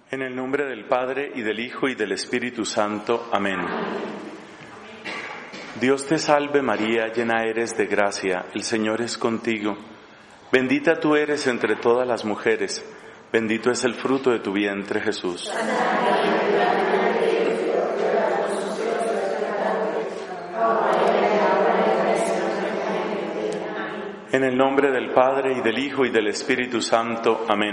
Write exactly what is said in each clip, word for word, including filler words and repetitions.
En el nombre del Padre, y del Hijo, y del Espíritu Santo. Amén. Dios te salve María, llena eres de gracia, el Señor es contigo. Bendita tú eres entre todas las mujeres, bendito es el fruto de tu vientre, Jesús. En el nombre del Padre, y del Hijo, y del Espíritu Santo. Amén.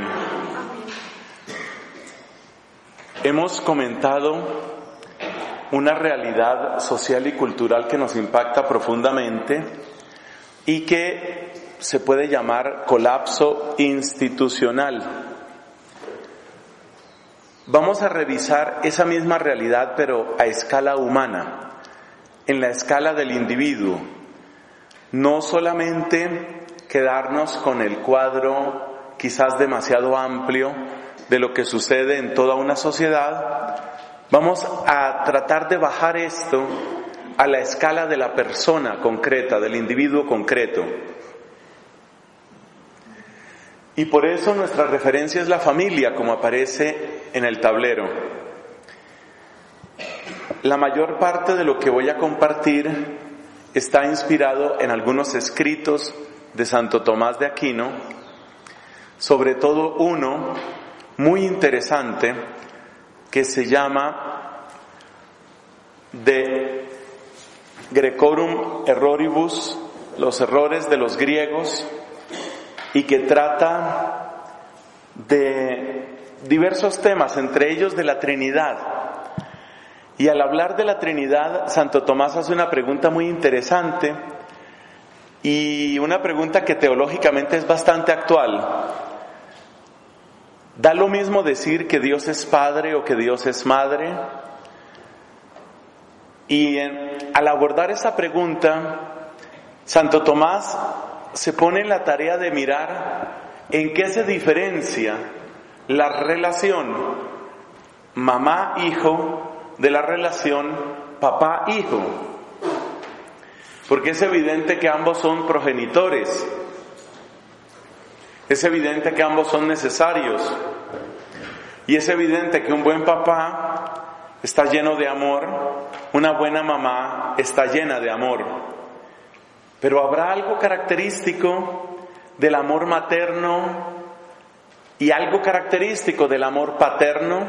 Hemos comentado una realidad social y cultural que nos impacta profundamente y que se puede llamar colapso institucional. Vamos a revisar esa misma realidad, pero a escala humana, en la escala del individuo. No solamente quedarnos con el cuadro quizás demasiado amplio de lo que sucede en toda una sociedad. Vamos a tratar de bajar esto a la escala de la persona concreta, del individuo concreto. Y por eso nuestra referencia es la familia, como aparece en el tablero. La mayor parte de lo que voy a compartir está inspirado en algunos escritos de Santo Tomás de Aquino, sobre todo uno muy interesante que se llama De Grecorum Erroribus, los errores de los griegos, y que trata de diversos temas, entre ellos de la Trinidad. Y al hablar de la Trinidad, Santo Tomás hace una pregunta muy interesante y una pregunta que teológicamente es bastante actual. ¿Da lo mismo decir que Dios es Padre o que Dios es Madre? Y en, al abordar esa pregunta, Santo Tomás se pone en la tarea de mirar en qué se diferencia la relación mamá-hijo de la relación papá-hijo. Porque es evidente que ambos son progenitores. Es evidente que ambos son necesarios. Y es evidente que un buen papá está lleno de amor, una buena mamá está llena de amor. Pero habrá algo característico del amor materno y algo característico del amor paterno.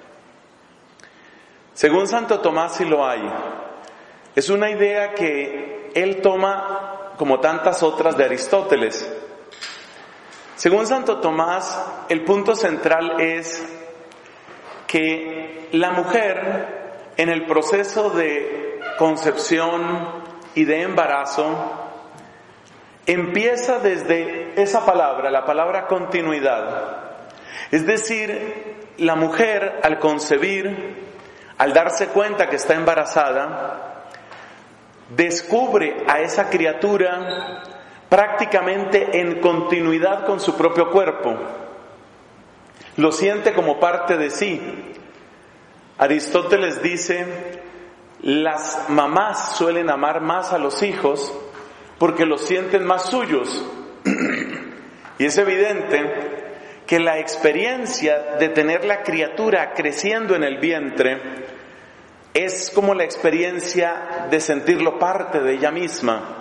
Según Santo Tomás sí lo hay. Es una idea que él toma, como tantas otras, de Aristóteles. Según Santo Tomás, el punto central es que la mujer, en el proceso de concepción y de embarazo, empieza desde esa palabra, la palabra continuidad. Es decir, la mujer al concebir, al darse cuenta que está embarazada, descubre a esa criatura prácticamente en continuidad con su propio cuerpo. Lo siente como parte de sí. Aristóteles dice, las mamás suelen amar más a los hijos porque los sienten más suyos. Y es evidente que la experiencia de tener la criatura creciendo en el vientre es como la experiencia de sentirlo parte de ella misma.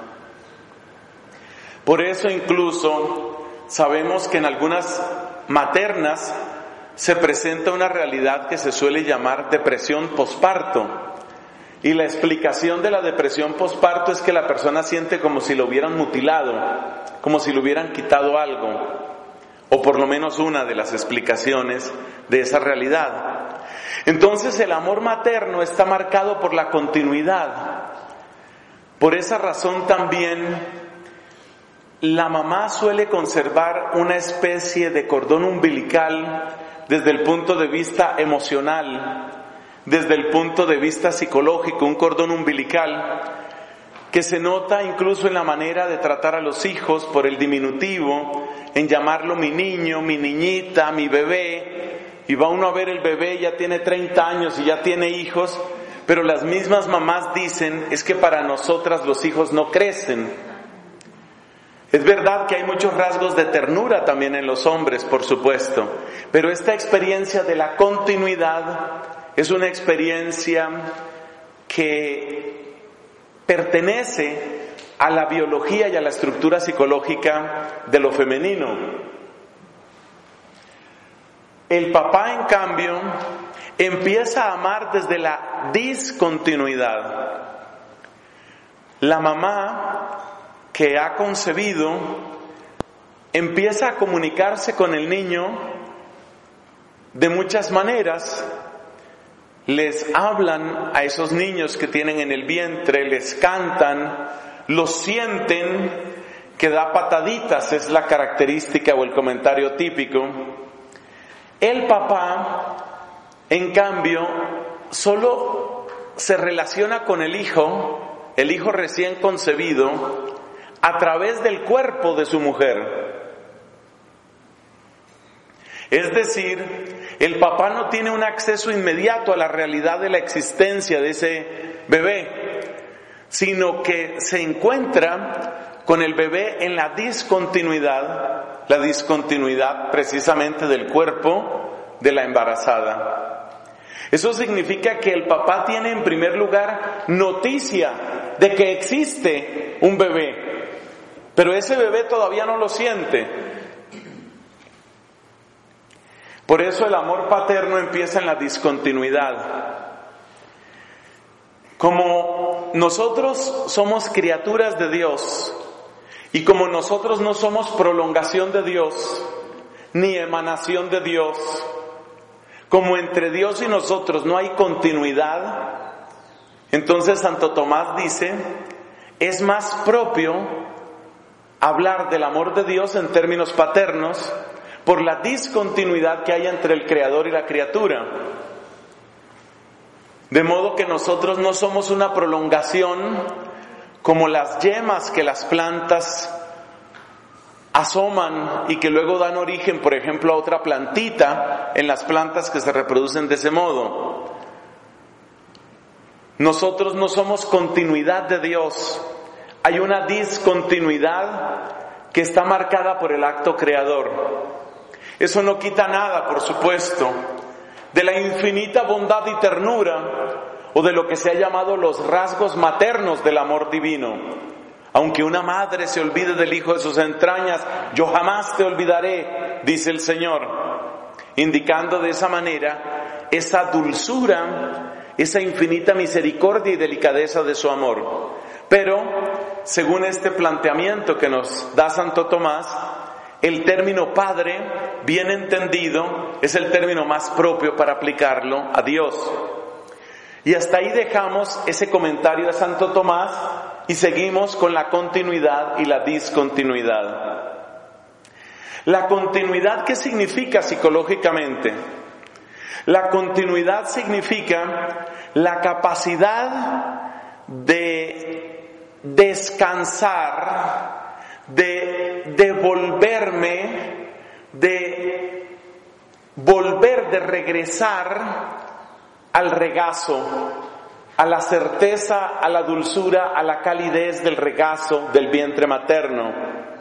Por eso incluso sabemos que en algunas maternas se presenta una realidad que se suele llamar depresión posparto. Y la explicación de la depresión posparto es que la persona siente como si lo hubieran mutilado, como si le hubieran quitado algo, o por lo menos una de las explicaciones de esa realidad. Entonces el amor materno está marcado por la continuidad. Por esa razón también la mamá suele conservar una especie de cordón umbilical desde el punto de vista emocional, desde el punto de vista psicológico, un cordón umbilical que se nota incluso en la manera de tratar a los hijos por el diminutivo, en llamarlo mi niño, mi niñita, mi bebé, y va uno a ver el bebé, ya tiene treinta años y ya tiene hijos, pero las mismas mamás dicen, es que para nosotras los hijos no crecen. Es verdad que hay muchos rasgos de ternura también en los hombres, por supuesto, pero esta experiencia de la continuidad es una experiencia que pertenece a la biología y a la estructura psicológica de lo femenino. El papá, en cambio, empieza a amar desde la discontinuidad. La mamá que ha concebido empieza a comunicarse con el niño de muchas maneras. Les hablan a esos niños que tienen en el vientre, les cantan, los sienten, que da pataditas, es la característica o el comentario típico. El papá, en cambio, solo se relaciona con el hijo, el hijo recién concebido, a través del cuerpo de su mujer. Es decir, el papá no tiene un acceso inmediato a la realidad de la existencia de ese bebé, sino que se encuentra con el bebé en la discontinuidad, la discontinuidad precisamente del cuerpo de la embarazada. Eso significa que el papá tiene en primer lugar noticia de que existe un bebé, pero ese bebé todavía no lo siente. Por eso el amor paterno empieza en la discontinuidad. Como nosotros somos criaturas de Dios y como nosotros no somos prolongación de Dios ni emanación de Dios, como entre Dios y nosotros no hay continuidad, entonces Santo Tomás dice, es más propio hablar del amor de Dios en términos paternos por la discontinuidad que hay entre el Creador y la criatura. De modo que nosotros no somos una prolongación como las yemas que las plantas asoman y que luego dan origen, por ejemplo, a otra plantita en las plantas que se reproducen de ese modo. Nosotros no somos continuidad de Dios. Hay una discontinuidad que está marcada por el acto creador. Eso no quita nada, por supuesto, de la infinita bondad y ternura o de lo que se ha llamado los rasgos maternos del amor divino. Aunque una madre se olvide del hijo de sus entrañas, yo jamás te olvidaré, dice el Señor, indicando de esa manera esa dulzura, esa infinita misericordia y delicadeza de su amor. Pero, según este planteamiento que nos da Santo Tomás, el término padre, bien entendido, es el término más propio para aplicarlo a Dios. Y hasta ahí dejamos ese comentario de Santo Tomás y seguimos con la continuidad y la discontinuidad. La continuidad, ¿qué significa psicológicamente? La continuidad significa la capacidad de descansar, de devolverme, de volver, de regresar al regazo, a la certeza, a la dulzura, a la calidez del regazo del vientre materno.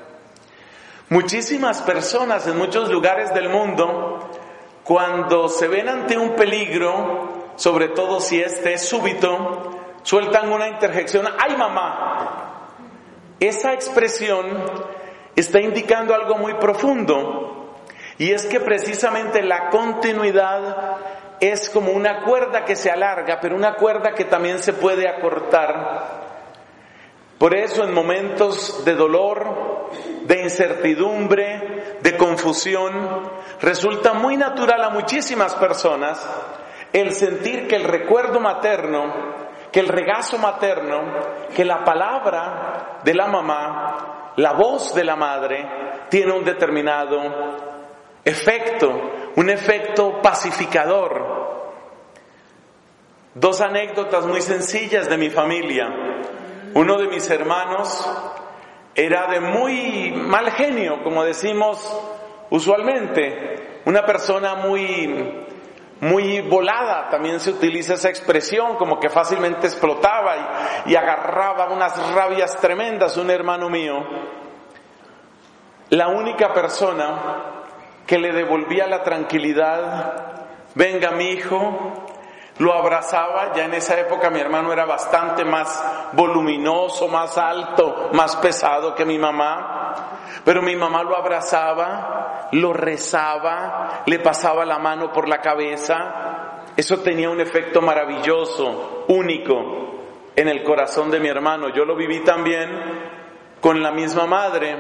Muchísimas personas en muchos lugares del mundo, cuando se ven ante un peligro, sobre todo si este es súbito, sueltan una interjección, ¡ay mamá! Esa expresión está indicando algo muy profundo, y es que precisamente la continuidad es como una cuerda que se alarga, pero una cuerda que también se puede acortar. Por eso en momentos de dolor, de incertidumbre, de confusión, resulta muy natural a muchísimas personas el sentir que el recuerdo materno, que el regazo materno, que la palabra de la mamá, la voz de la madre, tiene un determinado efecto, un efecto pacificador. Dos anécdotas muy sencillas de mi familia. Uno de mis hermanos era de muy mal genio, como decimos usualmente, una persona muy, muy volada, también se utiliza esa expresión, como que fácilmente explotaba y, y agarraba unas rabias tremendas. Un hermano mío, la única persona que le devolvía la tranquilidad. Venga, mi hijo. Lo abrazaba. Ya en esa época mi hermano era bastante más voluminoso, más alto, más pesado que mi mamá. Pero mi mamá lo abrazaba, lo rezaba, le pasaba la mano por la cabeza. Eso tenía un efecto maravilloso, único, en el corazón de mi hermano. Yo lo viví también con la misma madre.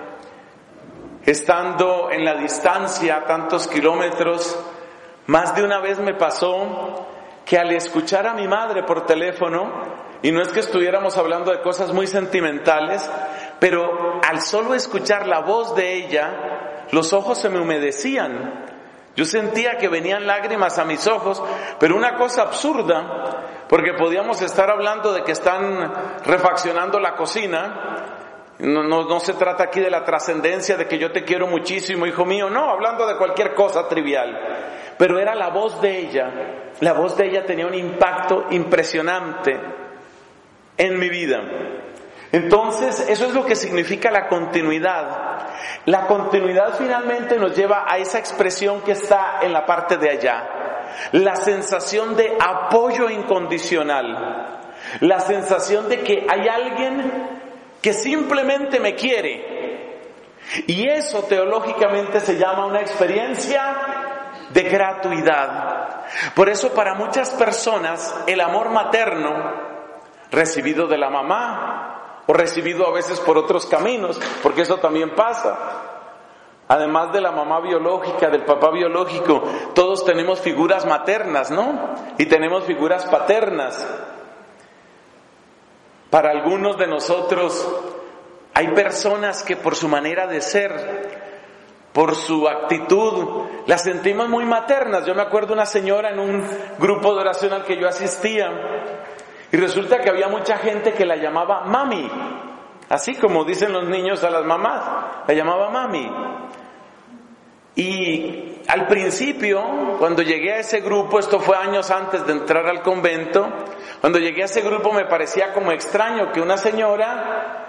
Estando en la distancia, tantos kilómetros, más de una vez me pasó que al escuchar a mi madre por teléfono, y no es que estuviéramos hablando de cosas muy sentimentales, pero al solo escuchar la voz de ella, los ojos se me humedecían. Yo sentía que venían lágrimas a mis ojos, pero una cosa absurda, porque podíamos estar hablando de que están refaccionando la cocina. No, no, no se trata aquí de la trascendencia de que yo te quiero muchísimo, hijo mío, no, hablando de cualquier cosa trivial. Pero era la voz de ella, la voz de ella tenía un impacto impresionante en mi vida. Entonces, eso es lo que significa la continuidad. La continuidad finalmente nos lleva a esa expresión que está en la parte de allá. La sensación de apoyo incondicional. La sensación de que hay alguien que simplemente me quiere. Y eso teológicamente se llama una experiencia de gratuidad. Por eso para muchas personas el amor materno, recibido de la mamá o recibido a veces por otros caminos, porque eso también pasa, además de la mamá biológica, del papá biológico, todos tenemos figuras maternas, ¿no? Y tenemos figuras paternas. Para algunos de nosotros hay personas que por su manera de ser, por su actitud, las sentimos muy maternas. Yo me acuerdo una señora en un grupo de oración al que yo asistía, y resulta que había mucha gente que la llamaba mami, así como dicen los niños a las mamás, la llamaba mami. Y al principio, cuando llegué a ese grupo, esto fue años antes de entrar al convento, cuando llegué a ese grupo me parecía como extraño que una señora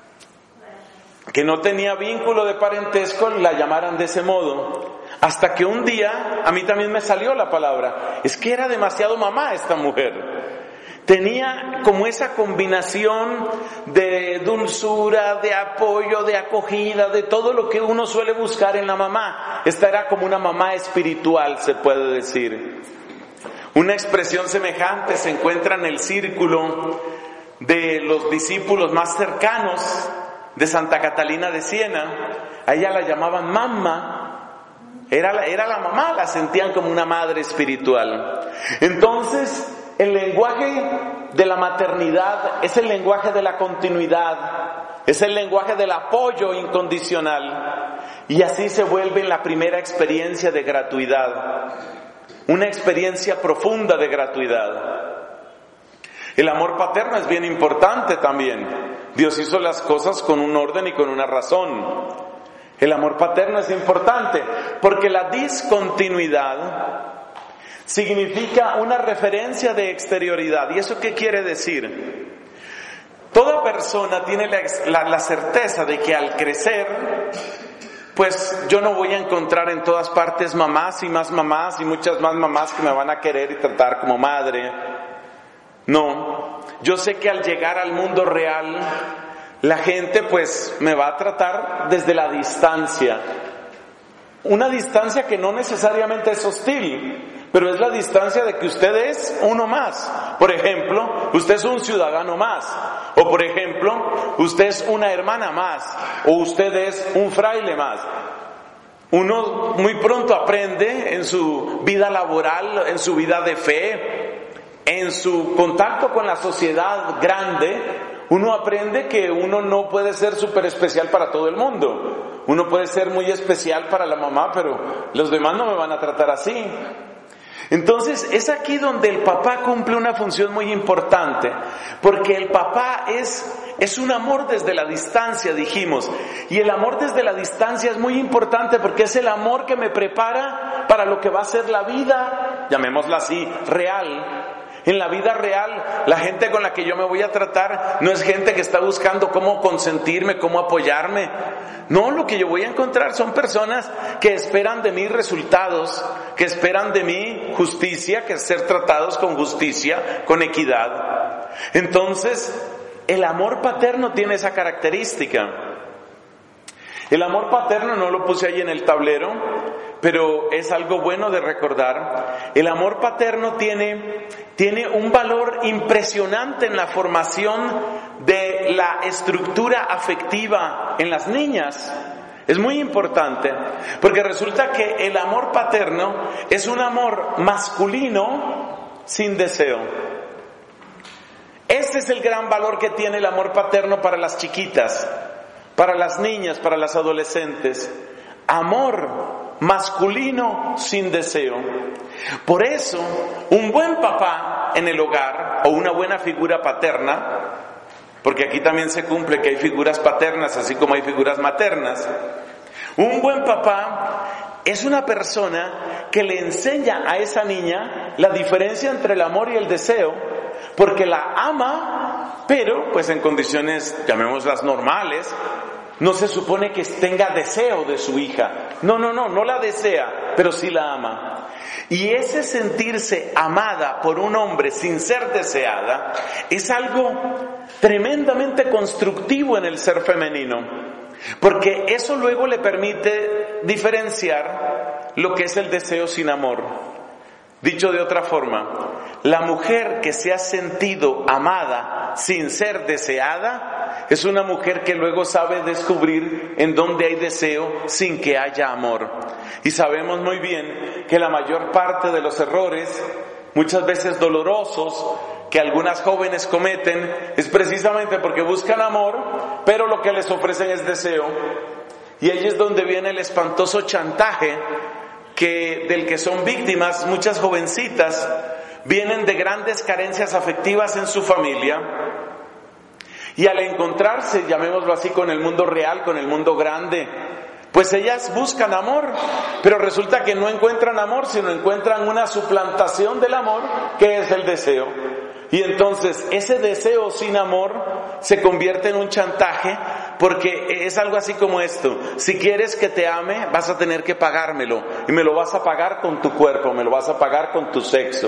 que no tenía vínculo de parentesco la llamaran de ese modo. Hasta que un día a mí también me salió la palabra. Es que era demasiado mamá esta mujer. Tenía como esa combinación de dulzura, de apoyo, de acogida, de todo lo que uno suele buscar en la mamá. Esta era como una mamá espiritual, se puede decir. Una expresión semejante se encuentra en el círculo de los discípulos más cercanos de Santa Catalina de Siena. A ella la llamaban mamá. Era la, era la mamá, la sentían como una madre espiritual. Entonces, el lenguaje de la maternidad es el lenguaje de la continuidad, es el lenguaje del apoyo incondicional, y así se vuelve en la primera experiencia de gratuidad, una experiencia profunda de gratuidad. El amor paterno es bien importante también. Dios hizo las cosas con un orden y con una razón. El amor paterno es importante porque la discontinuidad significa una referencia de exterioridad. ¿Y eso qué quiere decir? Toda persona tiene la, la, la certeza de que al crecer, pues yo no voy a encontrar en todas partes mamás y más mamás y muchas más mamás que me van a querer y tratar como madre. No, yo sé que al llegar al mundo real, la gente pues me va a tratar desde la distancia. Una distancia que no necesariamente es hostil, pero es la distancia de que usted es uno más. Por ejemplo, usted es un ciudadano más. O por ejemplo, usted es una hermana más. O usted es un fraile más. Uno muy pronto aprende en su vida laboral, en su vida de fe, en su contacto con la sociedad grande, uno aprende que uno no puede ser súper especial para todo el mundo. Uno puede ser muy especial para la mamá, pero los demás no me van a tratar así. Entonces es aquí donde el papá cumple una función muy importante, porque el papá es, es un amor desde la distancia, dijimos, y el amor desde la distancia es muy importante porque es el amor que me prepara para lo que va a ser la vida, llamémosla así, real. En la vida real, la gente con la que yo me voy a tratar no es gente que está buscando cómo consentirme, cómo apoyarme. No, lo que yo voy a encontrar son personas que esperan de mí resultados, que esperan de mí justicia, que es ser tratados con justicia, con equidad. Entonces, el amor paterno tiene esa característica. El amor paterno no lo puse ahí en el tablero, pero es algo bueno de recordar. El amor paterno tiene, tiene un valor impresionante en la formación de la estructura afectiva en las niñas. Es muy importante, porque resulta que el amor paterno es un amor masculino sin deseo. Este es el gran valor que tiene el amor paterno para las chiquitas, para las niñas, para las adolescentes. Amor masculino sin deseo. Por eso, un buen papá en el hogar, o una buena figura paterna, porque aquí también se cumple que hay figuras paternas así como hay figuras maternas, un buen papá es una persona que le enseña a esa niña la diferencia entre el amor y el deseo, porque la ama, pero pues en condiciones, llamémoslas normales. No se supone que tenga deseo de su hija. No, no, no, no la desea, pero sí la ama. Y ese sentirse amada por un hombre sin ser deseada es algo tremendamente constructivo en el ser femenino, porque eso luego le permite diferenciar lo que es el deseo sin amor. Dicho de otra forma, la mujer que se ha sentido amada sin ser deseada es una mujer que luego sabe descubrir en dónde hay deseo sin que haya amor. Y sabemos muy bien que la mayor parte de los errores, muchas veces dolorosos, que algunas jóvenes cometen es precisamente porque buscan amor, pero lo que les ofrecen es deseo. Y ahí es donde viene el espantoso chantaje que, del que son víctimas muchas jovencitas. Vienen de grandes carencias afectivas en su familia y al encontrarse, llamémoslo así, con el mundo real, con el mundo grande, pues ellas buscan amor, pero resulta que no encuentran amor, sino encuentran una suplantación del amor, que es el deseo. Y entonces ese deseo sin amor se convierte en un chantaje, porque es algo así como esto: si quieres que te ame, vas a tener que pagármelo, y me lo vas a pagar con tu cuerpo, me lo vas a pagar con tu sexo.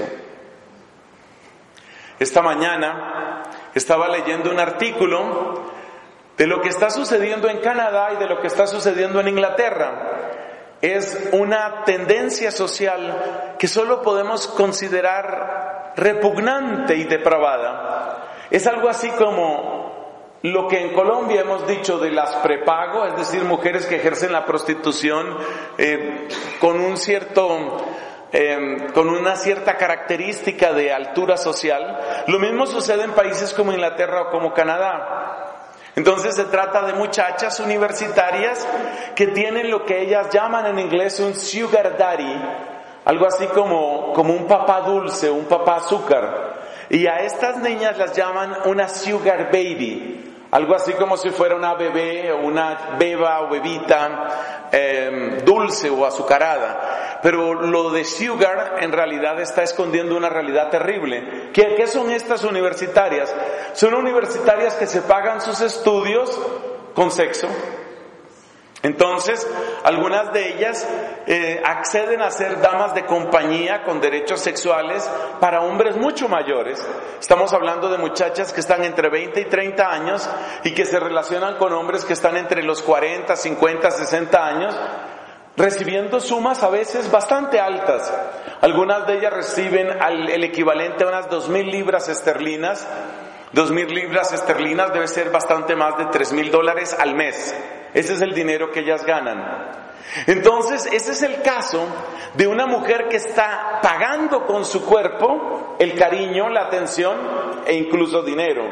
Esta mañana estaba leyendo un artículo de lo que está sucediendo en Canadá y de lo que está sucediendo en Inglaterra. Es una tendencia social que solo podemos considerar repugnante y depravada. Es algo así como lo que en Colombia hemos dicho de las prepago, es decir, mujeres que ejercen la prostitución eh, con un cierto... Eh, con una cierta característica de altura social. Lo mismo sucede en países como Inglaterra o como Canadá. Entonces se trata de muchachas universitarias que tienen lo que ellas llaman en inglés un sugar daddy, algo así como, como un papá dulce, un papá azúcar. Y a estas niñas las llaman una sugar baby, algo así como si fuera una bebé o una beba o bebita eh, dulce o azucarada. Pero lo de sugar en realidad está escondiendo una realidad terrible. ¿Qué, qué son estas universitarias? Son universitarias que se pagan sus estudios con sexo. Entonces, algunas de ellas eh, acceden a ser damas de compañía con derechos sexuales para hombres mucho mayores. Estamos hablando de muchachas que están entre veinte y treinta años y que se relacionan con hombres que están entre los cuarenta, cincuenta, sesenta años, recibiendo sumas a veces bastante altas. Algunas de ellas reciben al, el equivalente a unas dos mil libras esterlinas. Dos mil libras esterlinas debe ser bastante más de tres mil dólares al mes. Ese es el dinero que ellas ganan. Entonces, ese es el caso de una mujer que está pagando con su cuerpo el cariño, la atención e incluso dinero.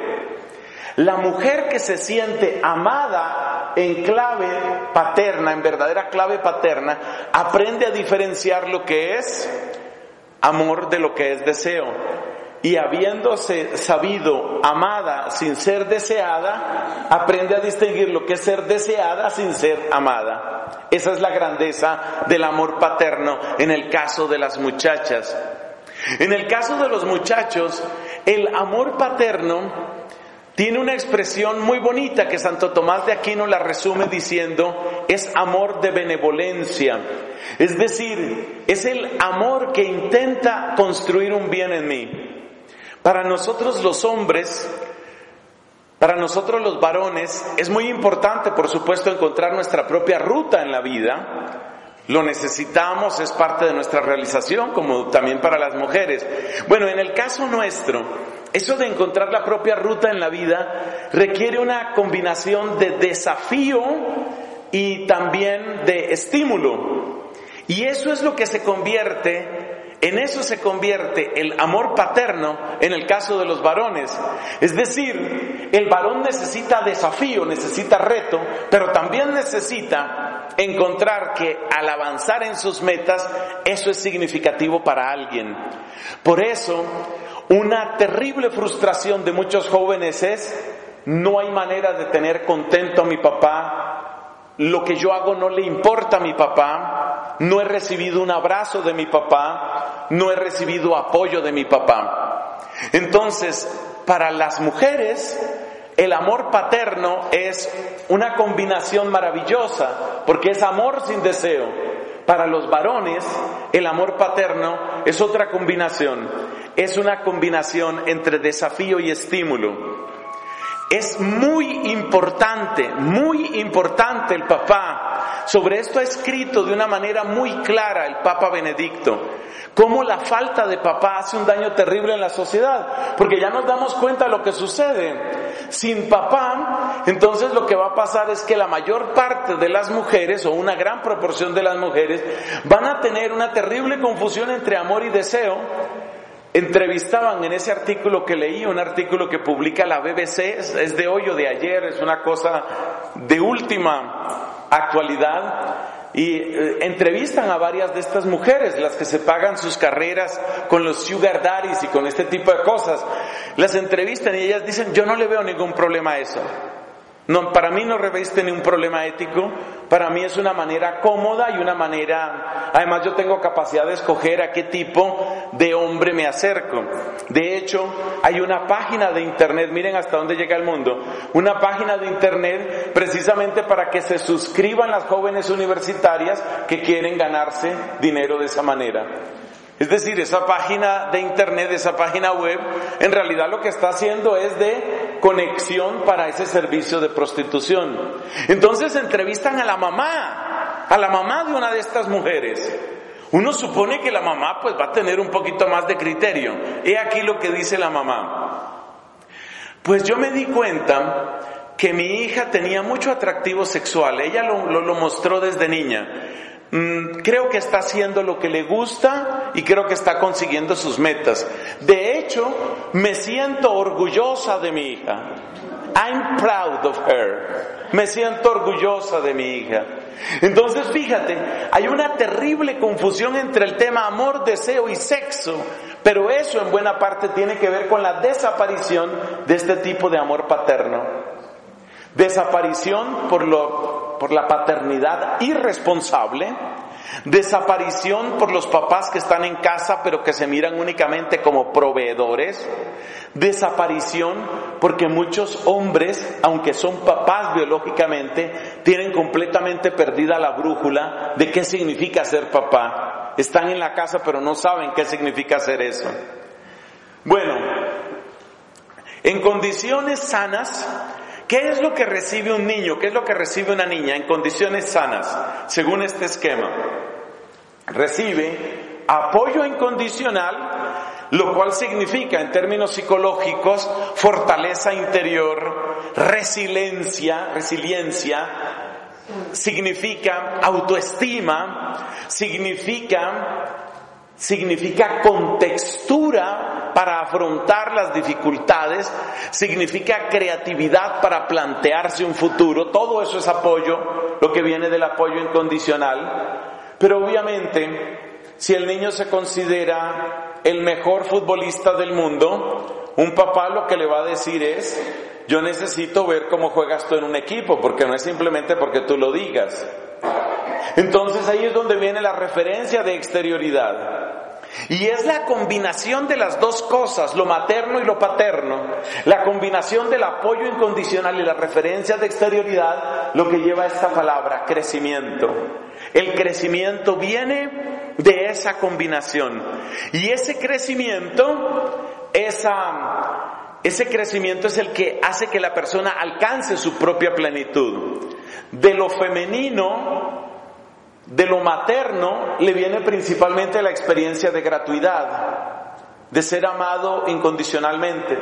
La mujer que se siente amada en clave paterna, en verdadera clave paterna, aprende a diferenciar lo que es amor de lo que es deseo. Y habiéndose sabido amada sin ser deseada, aprende a distinguir lo que es ser deseada sin ser amada. Esa es la grandeza del amor paterno en el caso de las muchachas. En el caso de los muchachos, el amor paterno tiene una expresión muy bonita que Santo Tomás de Aquino la resume diciendo, es amor de benevolencia. Es decir, es el amor que intenta construir un bien en mí. Para nosotros los hombres, para nosotros los varones, es muy importante, por supuesto, encontrar nuestra propia ruta en la vida. Lo necesitamos, es parte de nuestra realización, como también para las mujeres. Bueno, en el caso nuestro, eso de encontrar la propia ruta en la vida requiere una combinación de desafío y también de estímulo. Y eso es lo que se convierte, en eso se convierte el amor paterno en el caso de los varones. Es decir, el varón necesita desafío, necesita reto, pero también necesita encontrar que al avanzar en sus metas, eso es significativo para alguien. Por eso, una terrible frustración de muchos jóvenes es, no hay manera de tener contento a mi papá, lo que yo hago no le importa a mi papá, no he recibido un abrazo de mi papá, no he recibido apoyo de mi papá. Entonces, para las mujeres, el amor paterno es una combinación maravillosa, porque es amor sin deseo. Para los varones, el amor paterno es otra combinación, es una combinación entre desafío y estímulo. Es muy importante, muy importante el papá. Sobre esto ha escrito de una manera muy clara el Papa Benedicto, cómo la falta de papá hace un daño terrible en la sociedad, porque ya nos damos cuenta de lo que sucede. Sin papá, entonces lo que va a pasar es que la mayor parte de las mujeres, o una gran proporción de las mujeres, van a tener una terrible confusión entre amor y deseo. Entrevistaban en ese artículo que leí, un artículo que publica la B B C, es de hoy o de ayer, es una cosa de última actualidad, y eh, entrevistan a varias de estas mujeres, las que se pagan sus carreras con los sugar daddies y con este tipo de cosas. Las entrevistan y ellas dicen, yo no le veo ningún problema a eso. No, para mí no reviste ningún problema ético, para mí es una manera cómoda y una manera, además yo tengo capacidad de escoger a qué tipo de hombre me acerco. De hecho, hay una página de internet, miren hasta dónde llega el mundo, una página de internet precisamente para que se suscriban las jóvenes universitarias que quieren ganarse dinero de esa manera. Es decir, esa página de internet, esa página web, en realidad lo que está haciendo es de conexión para ese servicio de prostitución. Entonces entrevistan a la mamá, a la mamá de una de estas mujeres. Uno supone que la mamá pues va a tener un poquito más de criterio. He aquí lo que dice la mamá. Pues yo me di cuenta que mi hija tenía mucho atractivo sexual, ella lo, lo, lo mostró desde niña. Creo que está haciendo lo que le gusta y creo que está consiguiendo sus metas. De hecho, me siento orgullosa de mi hija. I'm proud of her. Me siento orgullosa de mi hija. Entonces, fíjate, hay una terrible confusión entre el tema amor, deseo y sexo, pero eso en buena parte tiene que ver con la desaparición de este tipo de amor paterno. Desaparición por lo, por la paternidad irresponsable, desaparición por los papás que están en casa pero que se miran únicamente como proveedores, desaparición porque muchos hombres, aunque son papás biológicamente, tienen completamente perdida la brújula de qué significa ser papá. Están en la casa pero no saben qué significa ser eso. Bueno, en condiciones sanas, ¿qué es lo que recibe un niño? ¿Qué es lo que recibe una niña en condiciones sanas? Según este esquema, recibe apoyo incondicional, lo cual significa en términos psicológicos fortaleza interior, resiliencia, resiliencia, significa autoestima, significa significa contextura para afrontar las dificultades, significa creatividad para plantearse un futuro. Todo eso es apoyo, lo que viene del apoyo incondicional. Pero obviamente, si el niño se considera el mejor futbolista del mundo, un papá lo que le va a decir es: yo necesito ver cómo juegas tú en un equipo, porque no es simplemente porque tú lo digas. Entonces ahí es donde viene la referencia de exterioridad. Y es la combinación de las dos cosas, lo materno y lo paterno, la combinación del apoyo incondicional y las referencias de exterioridad, lo que lleva a esta palabra, crecimiento. El crecimiento viene de esa combinación. Y ese crecimiento, esa, ese crecimiento es el que hace que la persona alcance su propia plenitud. De lo femenino, de lo materno, le viene principalmente la experiencia de gratuidad, de ser amado incondicionalmente.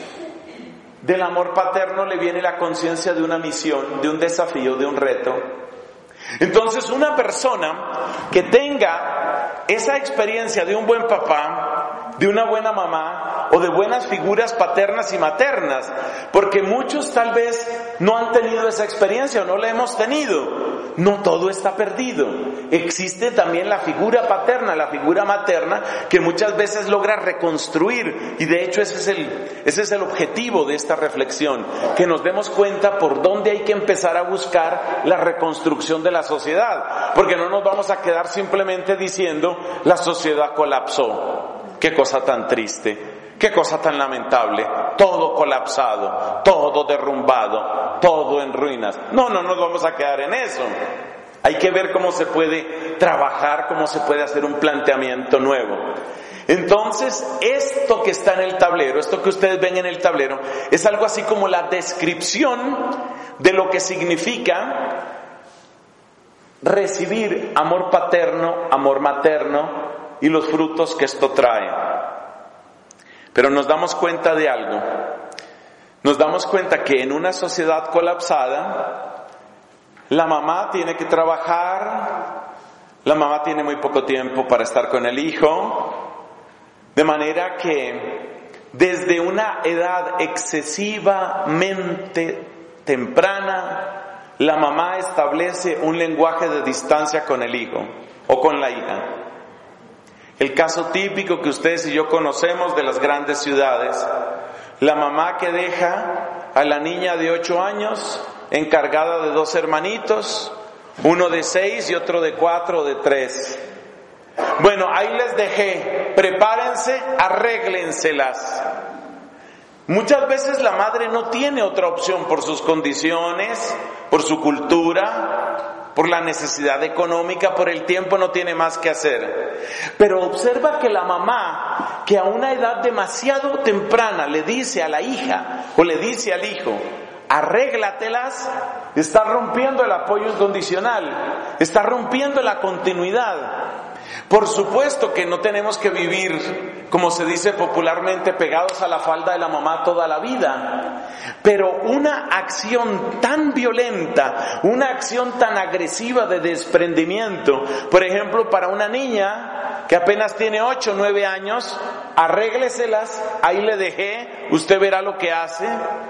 Del amor paterno le viene la conciencia de una misión, de un desafío, de un reto. Entonces, una persona que tenga esa experiencia de un buen papá, de una buena mamá o de buenas figuras paternas y maternas, porque muchos tal vez no han tenido esa experiencia o no la hemos tenido. No todo está perdido. Existe también la figura paterna, la figura materna, que muchas veces logra reconstruir, y de hecho ese es el, ese es el objetivo de esta reflexión, que nos demos cuenta por dónde hay que empezar a buscar la reconstrucción de la sociedad, porque no nos vamos a quedar simplemente diciendo la sociedad colapsó. Qué cosa tan triste, qué cosa tan lamentable, todo colapsado, todo derrumbado, todo en ruinas. No, no nos vamos a quedar en eso. Hay que ver cómo se puede trabajar, cómo se puede hacer un planteamiento nuevo. Entonces, esto que está en el tablero, esto que ustedes ven en el tablero, es algo así como la descripción de lo que significa recibir amor paterno, amor materno y los frutos que esto trae. Pero nos damos cuenta de algo. Nos damos cuenta que en una sociedad colapsada, la mamá tiene que trabajar, la mamá tiene muy poco tiempo para estar con el hijo, de manera que desde una edad excesivamente temprana, la mamá establece un lenguaje de distancia con el hijo o con la hija. El caso típico que ustedes y yo conocemos de las grandes ciudades, la mamá que deja a la niña de ocho años encargada de dos hermanitos, uno de seis y otro de cuatro o de tres. Bueno, ahí les dejé, prepárense, arréglenselas. Muchas veces la madre no tiene otra opción por sus condiciones, por su cultura, por la necesidad económica, por el tiempo, no tiene más que hacer. Pero observa que la mamá, que a una edad demasiado temprana le dice a la hija o le dice al hijo, arréglatelas, está rompiendo el apoyo incondicional, está rompiendo la continuidad. Por supuesto que no tenemos que vivir, como se dice popularmente, pegados a la falda de la mamá toda la vida, pero una acción tan violenta, una acción tan agresiva de desprendimiento, por ejemplo, para una niña que apenas tiene ocho o nueve años, arrégleselas, ahí le dejé, usted verá lo que hace.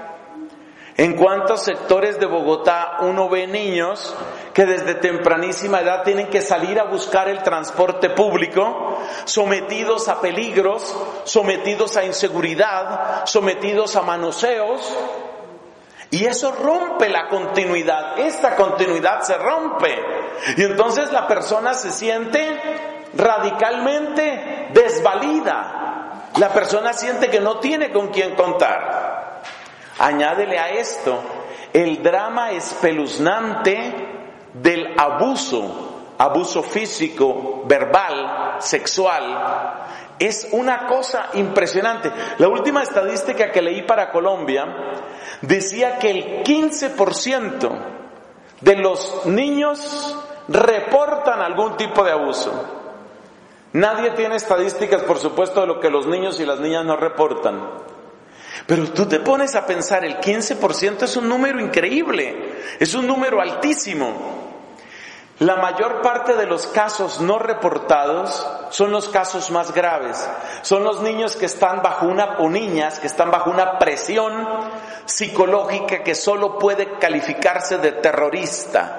¿En cuántos sectores de Bogotá uno ve niños que desde tempranísima edad tienen que salir a buscar el transporte público, sometidos a peligros, sometidos a inseguridad, sometidos a manoseos? Y eso rompe la continuidad, esta continuidad se rompe. Y entonces la persona se siente radicalmente desvalida. La persona siente que no tiene con quién contar. Añádele a esto el drama espeluznante del abuso, abuso físico, verbal, sexual. Es una cosa impresionante. La última estadística que leí para Colombia decía que el quince por ciento de los niños reportan algún tipo de abuso. Nadie tiene estadísticas, por supuesto, de lo que los niños y las niñas no reportan. Pero tú te pones a pensar, el quince por ciento es un número increíble, es un número altísimo. La mayor parte de los casos no reportados son los casos más graves. Son los niños que están bajo una, o niñas que están bajo una presión psicológica que solo puede calificarse de terrorista.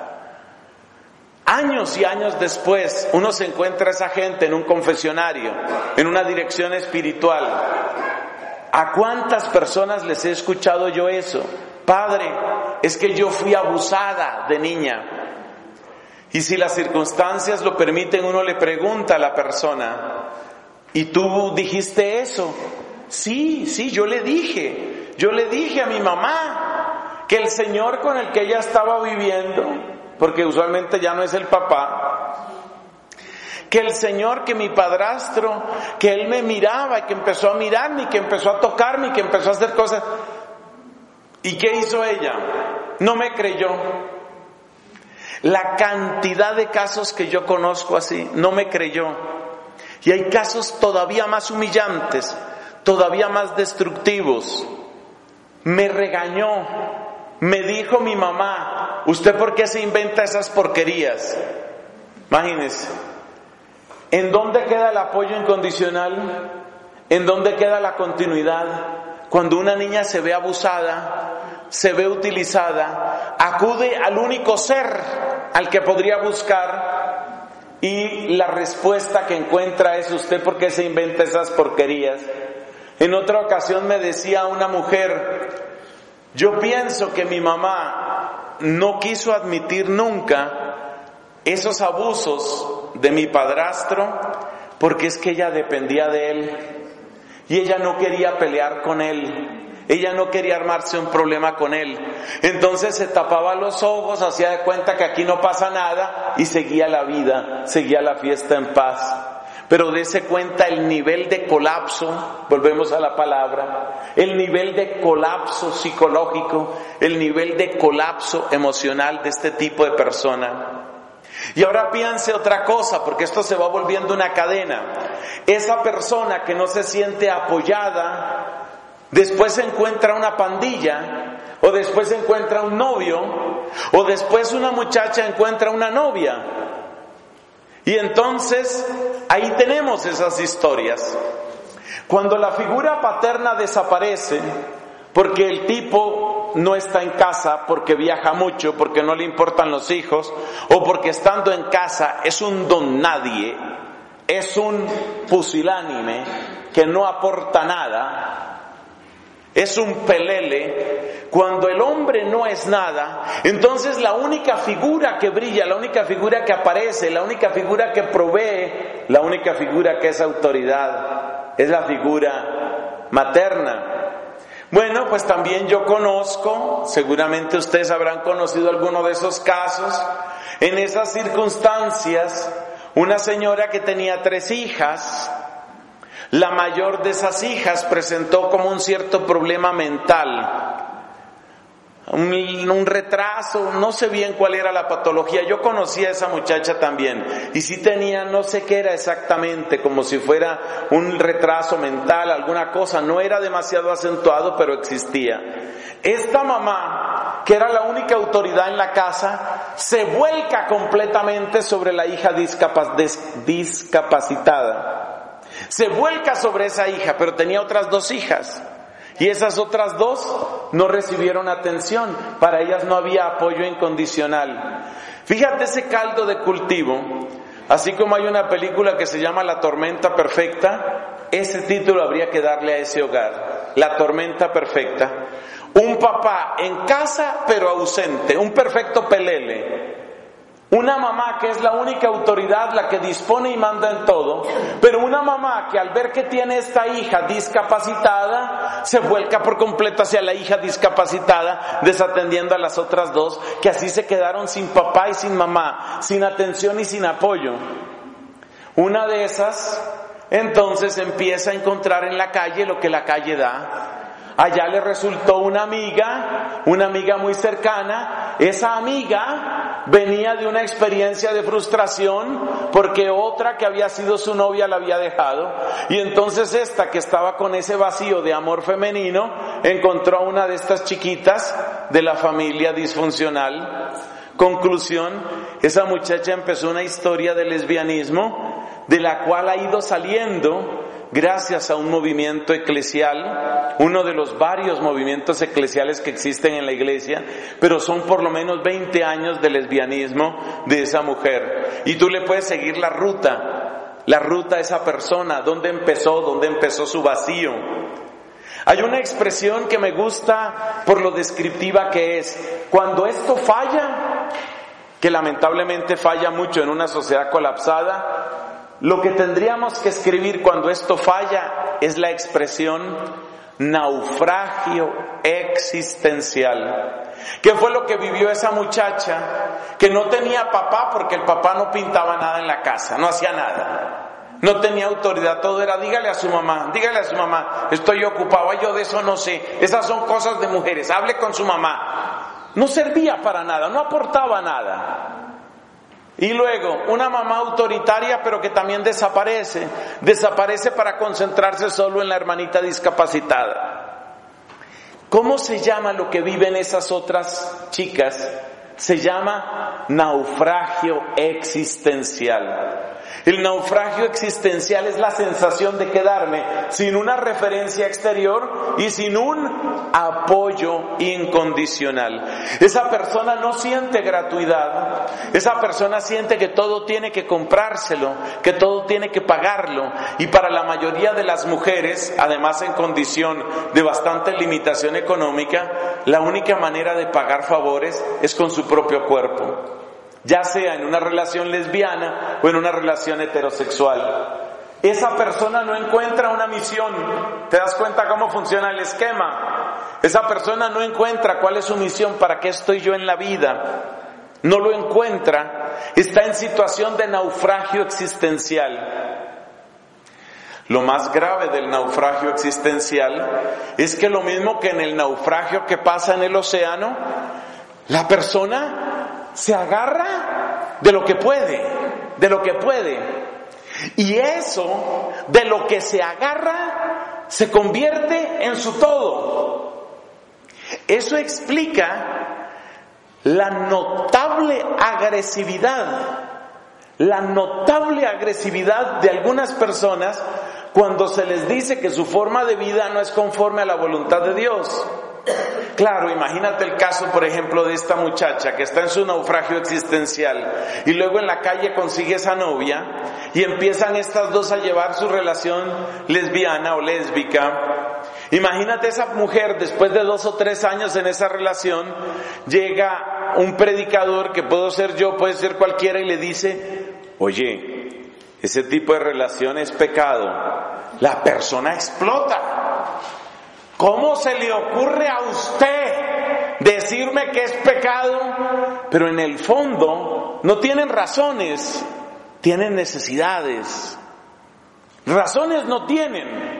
Años y años después, uno se encuentra a esa gente en un confesionario, en una dirección espiritual. ¿A cuántas personas les he escuchado yo eso? Padre, es que yo fui abusada de niña. Y si las circunstancias lo permiten, uno le pregunta a la persona, ¿y tú dijiste eso? Sí, sí, yo le dije, yo le dije a mi mamá que el señor con el que ella estaba viviendo, porque usualmente ya no es el papá, que el señor, que mi padrastro, que él me miraba y que empezó a mirarme y que empezó a tocarme y que empezó a hacer cosas. ¿Y qué hizo ella? No me creyó. La cantidad de casos que yo conozco así, no me creyó. Y hay casos todavía más humillantes, todavía más destructivos. Me regañó, me dijo mi mamá, ¿usted por qué se inventa esas porquerías? Imagínense. ¿En dónde queda el apoyo incondicional? ¿En dónde queda la continuidad? Cuando una niña se ve abusada, se ve utilizada, acude al único ser al que podría buscar y la respuesta que encuentra es: ¿usted por qué se inventa esas porquerías? En otra ocasión me decía una mujer: yo pienso que mi mamá no quiso admitir nunca esos abusos de mi padrastro porque es que ella dependía de él y ella no quería pelear con él, ella no quería armarse un problema con él, entonces se tapaba los ojos, hacía de cuenta que aquí no pasa nada y seguía la vida, seguía la fiesta en paz. Pero dése cuenta el nivel de colapso, volvemos a la palabra, el nivel de colapso psicológico, el nivel de colapso emocional de este tipo de persona. Y ahora piense otra cosa, porque esto se va volviendo una cadena. Esa persona que no se siente apoyada, después encuentra una pandilla, o después encuentra un novio, o después una muchacha encuentra una novia. Y entonces, ahí tenemos esas historias. Cuando la figura paterna desaparece, porque el tipo no está en casa, porque viaja mucho, porque no le importan los hijos, o porque estando en casa es un don nadie, es un pusilánime que no aporta nada, es un pelele. Cuando el hombre no es nada, entonces la única figura que brilla, la única figura que aparece, la única figura que provee, la única figura que es autoridad, es la figura materna. Bueno, pues también yo conozco, seguramente ustedes habrán conocido alguno de esos casos, en esas circunstancias, una señora que tenía tres hijas. La mayor de esas hijas presentó como un cierto problema mental, un, un retraso, no sé bien cuál era la patología. Yo conocí a esa muchacha también y sí tenía, no sé qué era exactamente, como si fuera un retraso mental, alguna cosa, no era demasiado acentuado, pero existía. Esta mamá, que era la única autoridad en la casa, se vuelca completamente sobre la hija discapac- dis- discapacitada. Se vuelca sobre esa hija, pero tenía otras dos hijas. Y esas otras dos no recibieron atención. Para ellas no había apoyo incondicional. Fíjate ese caldo de cultivo. Así como hay una película que se llama La Tormenta Perfecta, ese título habría que darle a ese hogar. La Tormenta Perfecta. Un papá en casa pero ausente, un perfecto pelele. Una mamá que es la única autoridad, la que dispone y manda en todo, pero una mamá que al ver que tiene esta hija discapacitada, se vuelca por completo hacia la hija discapacitada, desatendiendo a las otras dos, que así se quedaron sin papá y sin mamá, sin atención y sin apoyo. Una de esas, entonces empieza a encontrar en la calle lo que la calle da. Allá le resultó una amiga, una amiga muy cercana. Esa amiga venía de una experiencia de frustración porque otra que había sido su novia la había dejado. Y entonces esta, que estaba con ese vacío de amor femenino, encontró a una de estas chiquitas de la familia disfuncional. Conclusión, esa muchacha empezó una historia de lesbianismo de la cual ha ido saliendo gracias a un movimiento eclesial, uno de los varios movimientos eclesiales que existen en la iglesia, pero son por lo menos veinte años de lesbianismo de esa mujer. Y tú le puedes seguir la ruta, la ruta a esa persona, dónde empezó, dónde empezó su vacío. Hay una expresión que me gusta por lo descriptiva que es: cuando esto falla, que lamentablemente falla mucho en una sociedad colapsada, lo que tendríamos que escribir cuando esto falla es la expresión naufragio existencial. ¿Qué fue lo que vivió esa muchacha que no tenía papá porque el papá no pintaba nada en la casa, no hacía nada? No tenía autoridad, todo era dígale a su mamá, dígale a su mamá, estoy ocupado, yo de eso no sé, esas son cosas de mujeres, hable con su mamá. No servía para nada, no aportaba nada. Y luego, una mamá autoritaria pero que también desaparece, desaparece para concentrarse solo en la hermanita discapacitada. ¿Cómo se llama lo que viven esas otras chicas? Se llama naufragio existencial. El naufragio existencial es la sensación de quedarme sin una referencia exterior y sin un apoyo incondicional. Esa persona no siente gratuidad, esa persona siente que todo tiene que comprárselo, que todo tiene que pagarlo. Y para la mayoría de las mujeres, además en condición de bastante limitación económica, la única manera de pagar favores es con su propio cuerpo, ya sea en una relación lesbiana o en una relación heterosexual. Esa persona no encuentra una misión. ¿Te das cuenta cómo funciona el esquema? Esa persona no encuentra cuál es su misión, para qué estoy yo en la vida. No lo encuentra, está en situación de naufragio existencial. Lo más grave del naufragio existencial es que lo mismo que en el naufragio que pasa en el océano, la persona se agarra de lo que puede, de lo que puede. Y eso, de lo que se agarra, se convierte en su todo. Eso explica la notable agresividad, la notable agresividad de algunas personas cuando se les dice que su forma de vida no es conforme a la voluntad de Dios. Claro, imagínate el caso, por ejemplo, de esta muchacha que está en su naufragio existencial y luego en la calle consigue esa novia y empiezan estas dos a llevar su relación lesbiana o lésbica. Imagínate esa mujer, después de dos o tres años en esa relación, llega un predicador, que puedo ser yo, puede ser cualquiera, y le dice: oye, ese tipo de relación es pecado. La persona explota. ¿Cómo se le ocurre a usted decirme que es pecado? Pero en el fondo no tienen razones, tienen necesidades. Razones no tienen.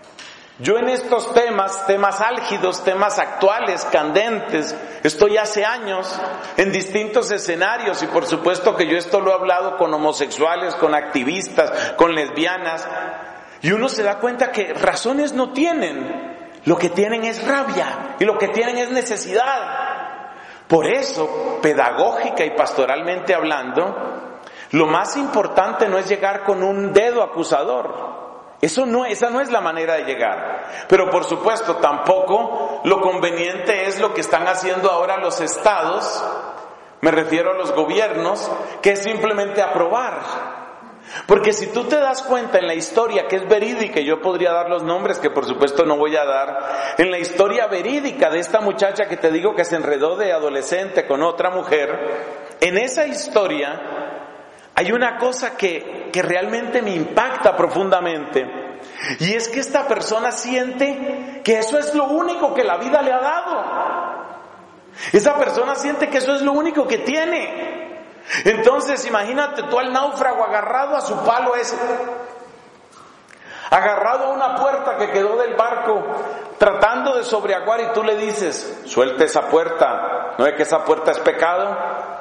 Yo en estos temas, temas álgidos, temas actuales, candentes, estoy hace años en distintos escenarios, y por supuesto que yo esto lo he hablado con homosexuales, con activistas, con lesbianas, y uno se da cuenta que razones no tienen. Lo que tienen es rabia y lo que tienen es necesidad. Por eso, pedagógica y pastoralmente hablando, lo más importante no es llegar con un dedo acusador. Eso no, esa no es la manera de llegar. Pero por supuesto, tampoco lo conveniente es lo que están haciendo ahora los estados, me refiero a los gobiernos, que es simplemente aprobar. Porque si tú te das cuenta en la historia, que es verídica, y yo podría dar los nombres que por supuesto no voy a dar, en la historia verídica de esta muchacha que te digo que se enredó de adolescente con otra mujer, en esa historia hay una cosa que, que realmente me impacta profundamente, y es que esta persona siente que eso es lo único que la vida le ha dado. Esa persona siente que eso es lo único que tiene. Entonces imagínate tú al náufrago agarrado a su palo ese, agarrado a una puerta que quedó del barco, tratando de sobreaguar, y tú le dices: suelte esa puerta, ¿no es que esa puerta es pecado?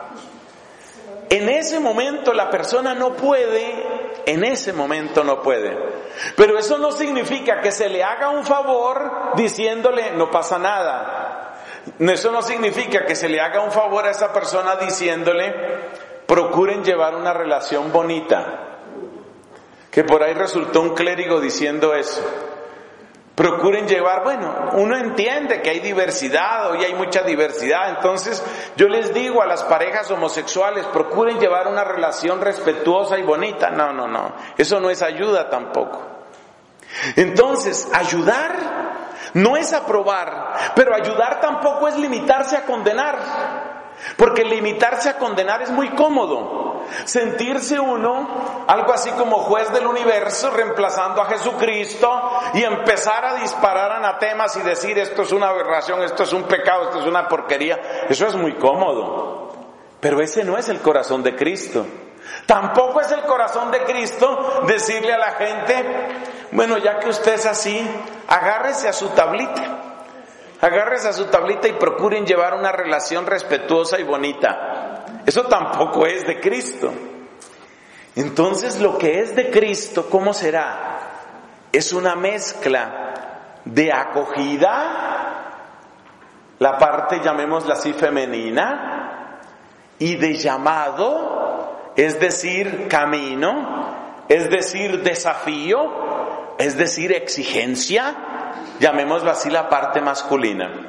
En ese momento la persona no puede, en ese momento no puede. Pero eso no significa que se le haga un favor diciéndole: no pasa nada. Eso no significa que se le haga un favor a esa persona diciéndole: procuren llevar una relación bonita. Que por ahí resultó un clérigo diciendo eso. Procuren llevar, bueno, uno entiende que hay diversidad, hoy hay mucha diversidad, entonces yo les digo a las parejas homosexuales: procuren llevar una relación respetuosa y bonita. No, no, no, eso no es ayuda tampoco. Entonces, ayudar no es aprobar, pero ayudar tampoco es limitarse a condenar, porque limitarse a condenar es muy cómodo. sentirse uno algo así como juez del universo, reemplazando a Jesucristo y empezar a disparar anatemas y decir esto es una aberración, esto es un pecado, esto es una porquería. Eso es muy cómodo, pero ese no es el corazón de Cristo. Tampoco es el corazón de Cristo decirle a la gente, bueno, ya que usted es así, agárrese a su tablita, agárrese a su tablita y procuren llevar una relación respetuosa y bonita. Eso tampoco es de Cristo. Entonces, lo que es de Cristo, ¿cómo será? Es una mezcla de acogida, la parte, llamémosla así, femenina, y de llamado, es decir, camino, es decir, desafío, es decir, exigencia, llamémoslo así, la parte masculina.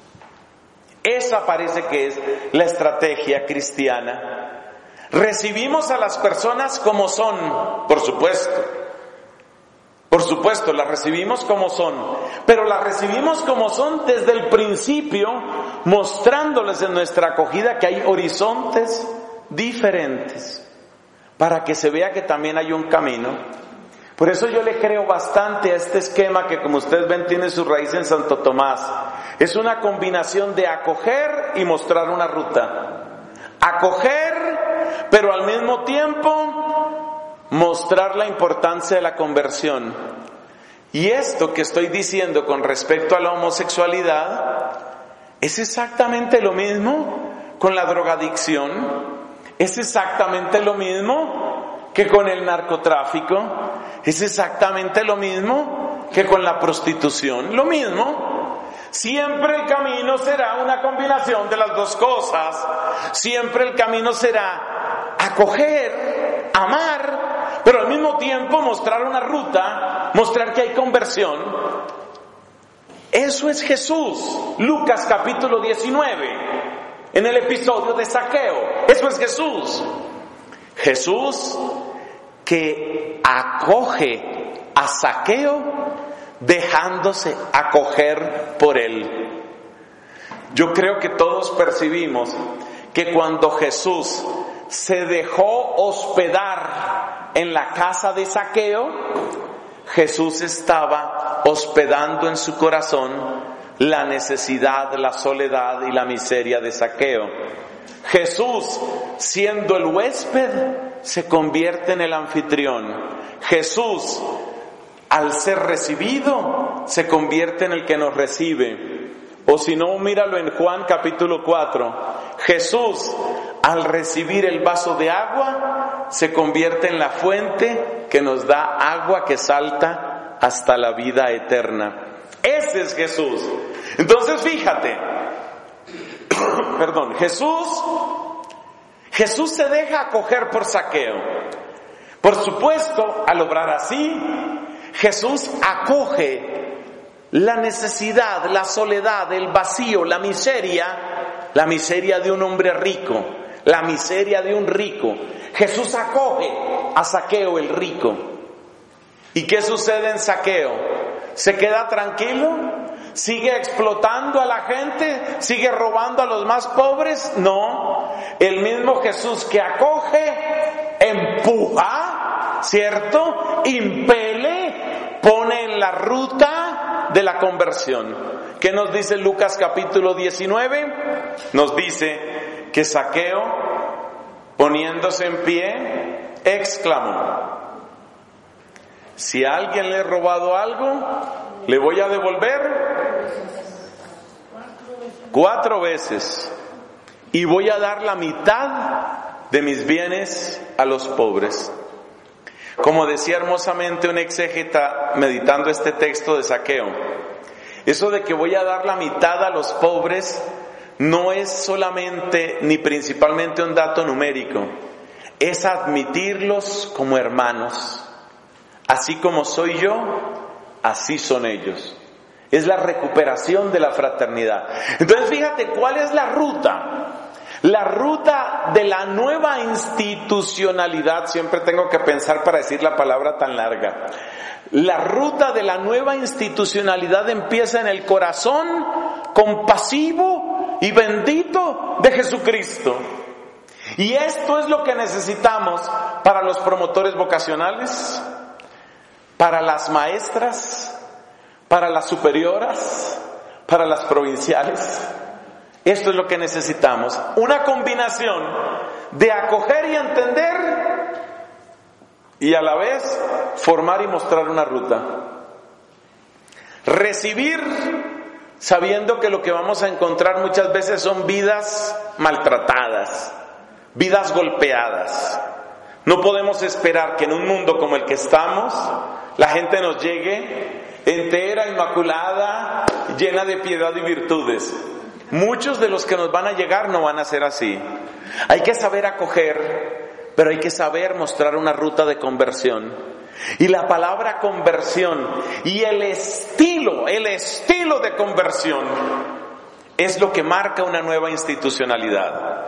Esa parece que es la estrategia cristiana. Recibimos a las personas como son, por supuesto. Por supuesto, las recibimos como son, pero las recibimos como son desde el principio, mostrándoles en nuestra acogida que hay horizontes diferentes, para que se vea que también hay un camino. Por eso yo le creo bastante a este esquema que, como ustedes ven, tiene su raíz en Santo Tomás. Es una combinación de acoger y mostrar una ruta. Acoger, pero al mismo tiempo mostrar la importancia de la conversión. Y esto que estoy diciendo con respecto a la homosexualidad es exactamente lo mismo con la drogadicción, es exactamente lo mismo que con el narcotráfico, es exactamente lo mismo que con la prostitución, lo mismo. Siempre el camino será una combinación de las dos cosas. Siempre el camino será acoger, amar, pero al mismo tiempo mostrar una ruta, mostrar que hay conversión. Eso es Jesús. Lucas capítulo diecinueve, en el episodio de Zaqueo. Eso es Jesús. Jesús que acoge a Zaqueo dejándose acoger por él. Yo creo que todos percibimos que cuando Jesús se dejó hospedar en la casa de Zaqueo, Jesús estaba hospedando en su corazón la necesidad, la soledad y la miseria de Zaqueo. Jesús, siendo el huésped, se convierte en el anfitrión. Jesús, al ser recibido, se convierte en el que nos recibe. O si no, míralo en Juan capítulo cuatro. Jesús, al recibir el vaso de agua, se convierte en la fuente que nos da agua que salta hasta la vida eterna. Ese es Jesús. Entonces, fíjate, perdón, Jesús, Jesús se deja acoger por Zaqueo. Por supuesto, al obrar así, Jesús acoge la necesidad, la soledad, el vacío, la miseria, la miseria de un hombre rico, la miseria de un rico. Jesús acoge a Zaqueo el rico. ¿Y qué sucede en Zaqueo? ¿Se queda tranquilo? ¿Sigue explotando a la gente? ¿Sigue robando a los más pobres? No. El mismo Jesús que acoge, empuja, ¿cierto? Impele, pone en la ruta de la conversión. ¿Qué nos dice Lucas capítulo diecinueve? Nos dice que Zaqueo, poniéndose en pie, exclamó: si a alguien le he robado algo, le voy a devolver cuatro veces y voy a dar la mitad de mis bienes a los pobres. Como decía hermosamente un exégeta meditando este texto de Zaqueo, eso de que voy a dar la mitad a los pobres no es solamente ni principalmente un dato numérico, es admitirlos como hermanos. Así como soy yo, así son ellos. Es la recuperación de la fraternidad. Entonces, fíjate, ¿cuál es la ruta? La ruta de la nueva institucionalidad, siempre tengo que pensar para decir la palabra tan larga. La ruta de la nueva institucionalidad empieza en el corazón compasivo y bendito de Jesucristo. Y esto es lo que necesitamos para los promotores vocacionales, para las maestras, para las superioras, para las provinciales. Esto es lo que necesitamos, una combinación de acoger y entender y a la vez formar y mostrar una ruta. Recibir sabiendo que lo que vamos a encontrar muchas veces son vidas maltratadas, vidas golpeadas. No podemos esperar que en un mundo como el que estamos, la gente nos llegue entera, inmaculada, llena de piedad y virtudes. Muchos de los que nos van a llegar no van a ser así. Hay que saber acoger, pero hay que saber mostrar una ruta de conversión. Y la palabra conversión y el estilo, el estilo de conversión es lo que marca una nueva institucionalidad.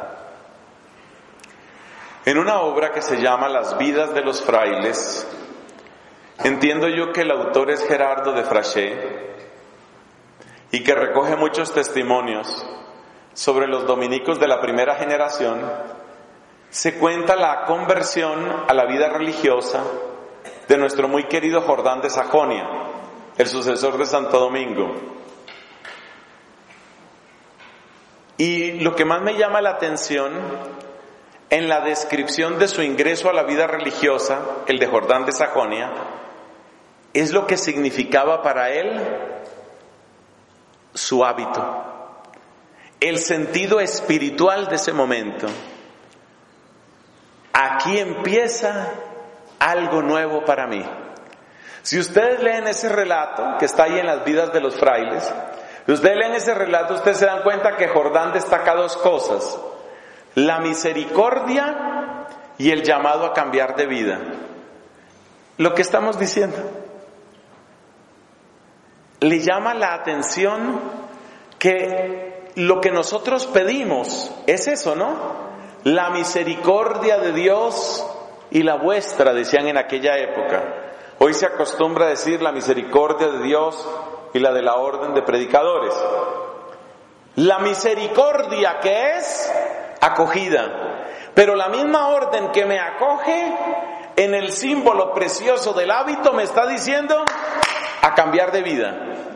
En una obra que se llama Las vidas de los frailes, entiendo yo que el autor es Gerardo de Frachet y que recoge muchos testimonios sobre los dominicos de la primera generación. Se cuenta la conversión a la vida religiosa de nuestro muy querido Jordán de Sajonia, el sucesor de Santo Domingo. Y lo que más me llama la atención en la descripción de su ingreso a la vida religiosa, el de Jordán de Sajonia, es lo que significaba para él su hábito, el sentido espiritual de ese momento. Aquí empieza algo nuevo para mí. Si ustedes leen ese relato que está ahí en las vidas de los frailes, si ustedes leen ese relato, ustedes se dan cuenta que Jordán destaca dos cosas: la misericordia y el llamado a cambiar de vida. Lo que estamos diciendo le llama la atención que lo que nosotros pedimos es eso, ¿no? La misericordia de Dios y la vuestra, decían en aquella época. Hoy se acostumbra a decir la misericordia de Dios y la de la orden de predicadores. La misericordia que es acogida, pero la misma orden que me acoge en el símbolo precioso del hábito me está diciendo a cambiar de vida.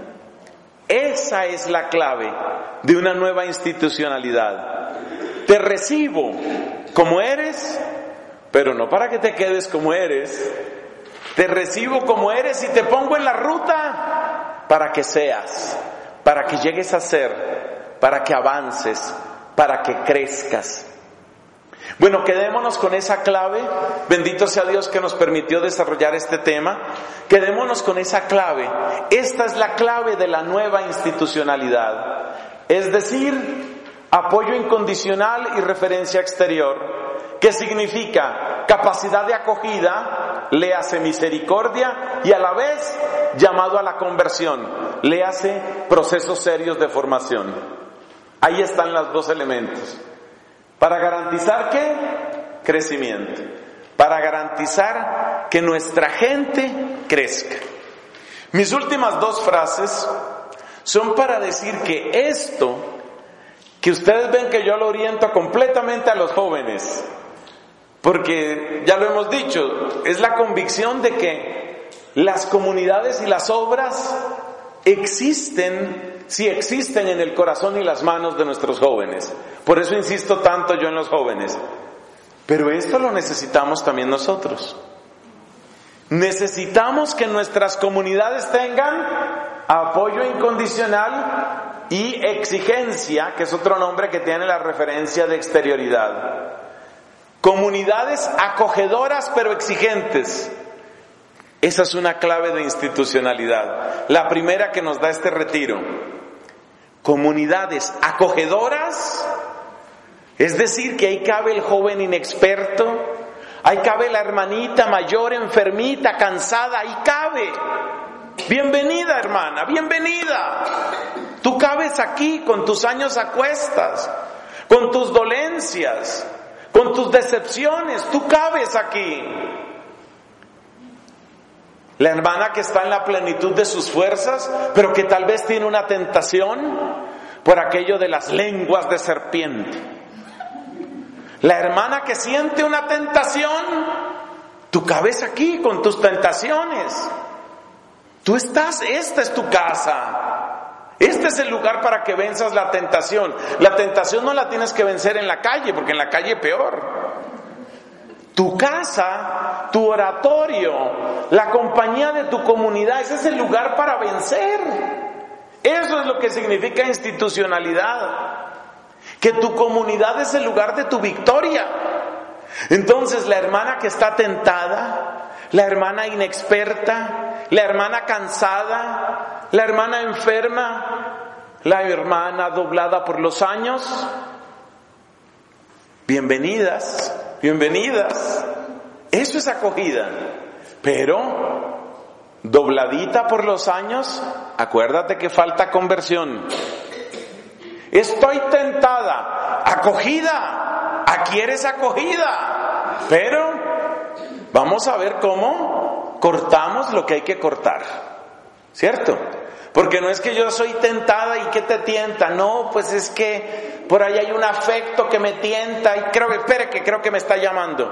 Esa es la clave de una nueva institucionalidad. Te recibo como eres, pero no para que te quedes como eres. Te recibo como eres y te pongo en la ruta para que seas, para que llegues a ser, para que avances, para que crezcas. Bueno, quedémonos con esa clave. Bendito sea Dios que nos permitió desarrollar este tema. Quedémonos con esa clave. Esta es la clave de la nueva institucionalidad. Es decir, apoyo incondicional y referencia exterior, que significa capacidad de acogida, le hace misericordia y a la vez llamado a la conversión, le hace procesos serios de formación. Ahí están los dos elementos. ¿Para garantizar qué? Crecimiento. Para garantizar que nuestra gente crezca. Mis últimas dos frases son para decir que esto, que ustedes ven que yo lo oriento completamente a los jóvenes, porque ya lo hemos dicho, es la convicción de que las comunidades y las obras existen, si existen en el corazón y las manos de nuestros jóvenes. Por eso insisto tanto yo en los jóvenes. Pero esto lo necesitamos también nosotros. Necesitamos que nuestras comunidades tengan apoyo incondicional y exigencia, que es otro nombre que tiene la referencia de exterioridad. Comunidades acogedoras pero exigentes. Esa es una clave de institucionalidad. La primera que nos da este retiro. Comunidades acogedoras, es decir, que ahí cabe el joven inexperto, ahí cabe la hermanita mayor, enfermita, cansada, ahí cabe. Bienvenida, hermana, bienvenida. Tú cabes aquí con tus años a cuestas, con tus dolencias, con tus decepciones, tú cabes aquí. La hermana que está en la plenitud de sus fuerzas, pero que tal vez tiene una tentación por aquello de las lenguas de serpiente. La hermana que siente una tentación, tú cabes aquí con tus tentaciones. Tú estás, esta es tu casa. Este es el lugar para que venzas la tentación. La tentación no la tienes que vencer en la calle, porque en la calle peor. Tu casa, tu oratorio, la compañía de tu comunidad, ese es el lugar para vencer. Eso es lo que significa institucionalidad. Que tu comunidad es el lugar de tu victoria. Entonces la hermana que está tentada, la hermana inexperta, la hermana cansada, la hermana enferma, la hermana doblada por los años, bienvenidas, bienvenidas. Eso es acogida. Pero dobladita por los años, acuérdate que falta conversión. Estoy tentada, acogida, aquí eres acogida, pero vamos a ver cómo cortamos lo que hay que cortar, ¿cierto? Porque no es que yo soy tentada y que te tienta, no, pues es que por ahí hay un afecto que me tienta y creo, espere que creo que me está llamando.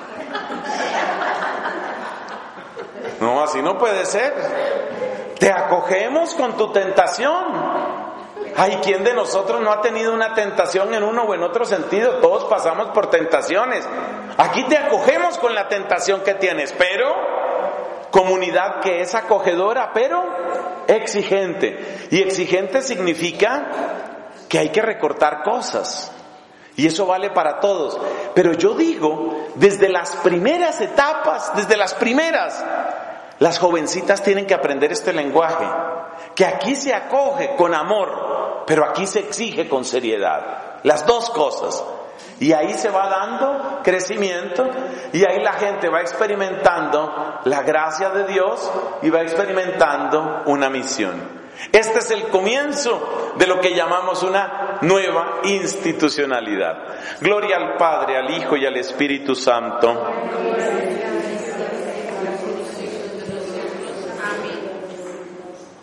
No, así no puede ser. Te acogemos con tu tentación. Ay, ¿quién de nosotros no ha tenido una tentación en uno o en otro sentido? Todos pasamos por tentaciones. Aquí te acogemos con la tentación que tienes, pero comunidad que es acogedora, pero exigente. Y exigente significa que hay que recortar cosas. Y eso vale para todos. Pero yo digo, desde las primeras etapas, desde las primeras, las jovencitas tienen que aprender este lenguaje. Que aquí se acoge con amor, pero aquí se exige con seriedad. Las dos cosas. Y ahí se va dando crecimiento y ahí la gente va experimentando la gracia de Dios y va experimentando una misión. Este es el comienzo de lo que llamamos una nueva institucionalidad. Gloria al Padre, al Hijo y al Espíritu Santo.